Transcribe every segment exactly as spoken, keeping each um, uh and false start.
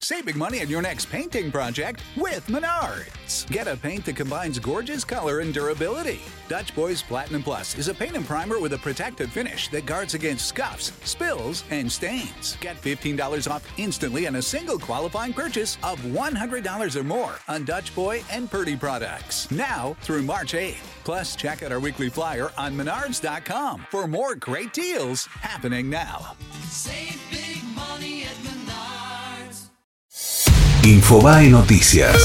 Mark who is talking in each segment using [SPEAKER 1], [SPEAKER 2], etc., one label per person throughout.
[SPEAKER 1] Save big money on your next painting project with Menards. Get a paint that combines gorgeous color and durability. Dutch Boys Platinum Plus is a paint and primer with a protective finish that guards against scuffs, spills, and stains. Get fifteen dollars off instantly on a single qualifying purchase of one hundred dollars or more on Dutch Boy and Purdy products. Now through March eighth. Plus, check out our weekly flyer on menards dot com for more great deals happening now.
[SPEAKER 2] Save big money at Menards.
[SPEAKER 3] Infobae Noticias.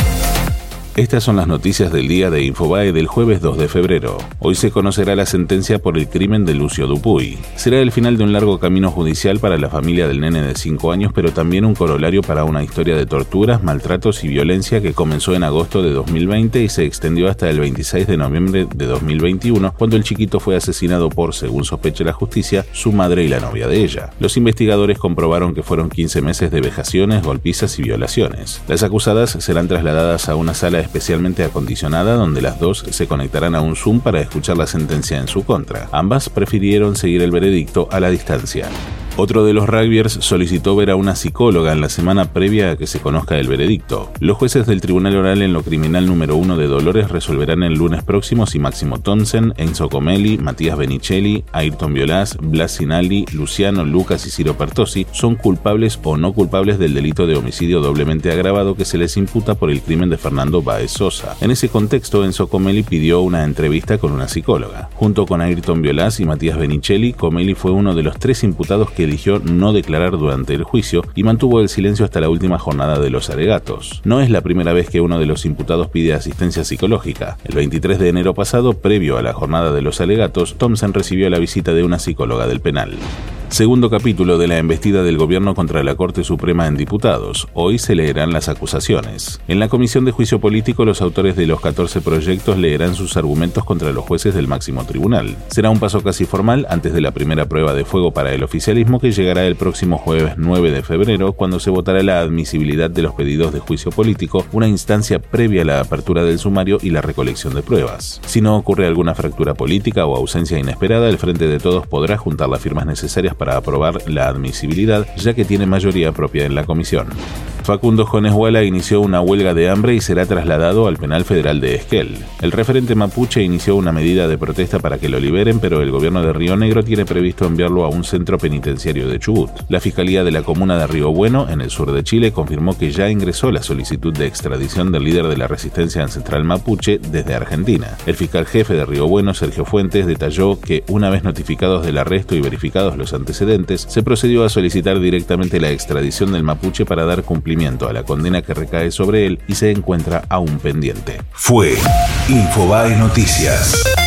[SPEAKER 4] Estas son las noticias del día de Infobae del jueves dos de febrero. Hoy se conocerá la sentencia por el crimen de Lucio Dupuy. Será el final de un largo camino judicial para la familia del nene de cinco años, pero también un corolario para una historia de torturas, maltratos y violencia que comenzó en agosto de dos mil veinte y se extendió hasta el veintiséis de noviembre de dos mil veintiuno, cuando el chiquito fue asesinado por, según sospecha la justicia, su madre y la novia de ella. Los investigadores comprobaron que fueron quince meses de vejaciones, golpizas y violaciones. Las acusadas serán trasladadas a una sala especialmente acondicionada donde las dos se conectarán a un Zoom para escuchar la sentencia en su contra. Ambas prefirieron seguir el veredicto a la distancia. Otro de los rugbyers solicitó ver a una psicóloga en la semana previa a que se conozca el veredicto. Los jueces del Tribunal Oral en lo Criminal número uno de Dolores resolverán el lunes próximo si Máximo Thompson, Enzo Comelli, Matías Benicelli, Ayrton Violás, Blas Sinaldi, Luciano, Lucas y Ciro Pertossi son culpables o no culpables del delito de homicidio doblemente agravado que se les imputa por el crimen de Fernando Báez Sosa. En ese contexto, Enzo Comelli pidió una entrevista con una psicóloga. Junto con Ayrton Violás y Matías Benicelli, Comelli fue uno de los tres imputados que eligió no declarar durante el juicio y mantuvo el silencio hasta la última jornada de los alegatos. No es la primera vez que uno de los imputados pide asistencia psicológica. El veintitrés de enero pasado, previo a la jornada de los alegatos, Thompson recibió la visita de una psicóloga del penal. Segundo capítulo de la embestida del gobierno contra la Corte Suprema en diputados. Hoy se leerán las acusaciones. En la Comisión de Juicio Político, los autores de los catorce proyectos leerán sus argumentos contra los jueces del máximo tribunal. Será un paso casi formal antes de la primera prueba de fuego para el oficialismo que llegará el próximo jueves nueve de febrero, cuando se votará la admisibilidad de los pedidos de juicio político, una instancia previa a la apertura del sumario y la recolección de pruebas. Si no ocurre alguna fractura política o ausencia inesperada, el Frente de Todos podrá juntar las firmas necesarias para aprobar la admisibilidad, ya que tiene mayoría propia en la comisión. Facundo Jones Wala inició una huelga de hambre y será trasladado al penal federal de Esquel. El referente mapuche inició una medida de protesta para que lo liberen, pero el gobierno de Río Negro tiene previsto enviarlo a un centro penitenciario de Chubut. La Fiscalía de la comuna de Río Bueno, en el sur de Chile, confirmó que ya ingresó la solicitud de extradición del líder de la resistencia ancestral mapuche desde Argentina. El fiscal jefe de Río Bueno, Sergio Fuentes, detalló que una vez notificados del arresto y verificados los antecedentes, se procedió a solicitar directamente la extradición del mapuche para dar cumplimiento a la condena que recae sobre él y se encuentra aún pendiente.
[SPEAKER 3] Fue Infobae Noticias.